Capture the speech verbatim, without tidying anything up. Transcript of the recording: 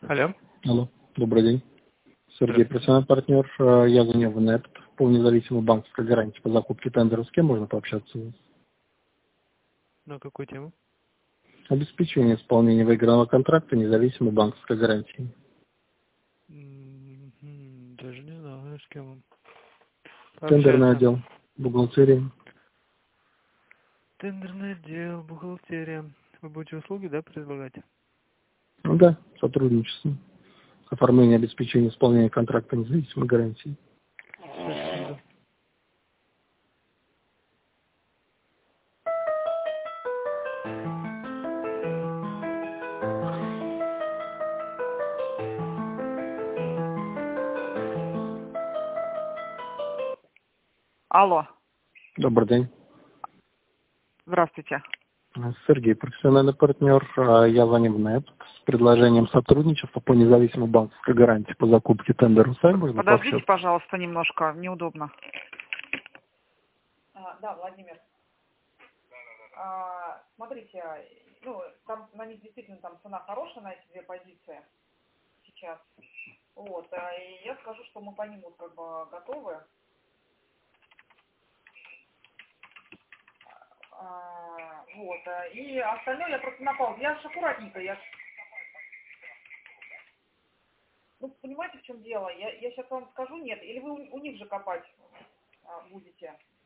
Алло. Алло, добрый день. Сергей, Здравствуйте. профессиональный партнер. Э, Я звоню в НЭП по независимой банковской гарантии по закупке тендера. С кем можно пообщаться у вас? На какую тему? Обеспечение исполнения выигранного контракта независимой банковской гарантии. М, Даже не знаю, с кем вам Тендерный пообщаться. отдел, бухгалтерия. Тендерный отдел, бухгалтерия. Вы будете услуги, да, предлагать? Ну да, сотрудничество. Оформление обеспечения исполнения контракта независимой гарантии. Секунду. Алло, Добрый день. здравствуйте. Э, Сергей, профессиональный партнер. Э, Я звоню в НЭП с предложением сотрудничества по независимой банковской гарантии по закупке тендера. С вами можно Подождите, пообщаться? пожалуйста, немножко, неудобно. А, да, Владимир. А, смотрите, ну, там на них действительно там цена хорошая на эти две позиции сейчас. Вот, а, и я скажу, что мы по ним вот как бы готовы. А, вот, а, и остальное я просто на паузу. Я же аккуратненько, я ж... Ну, понимаете, в чем дело? Я, я сейчас вам скажу нет, или вы у, у них же копать а, будете?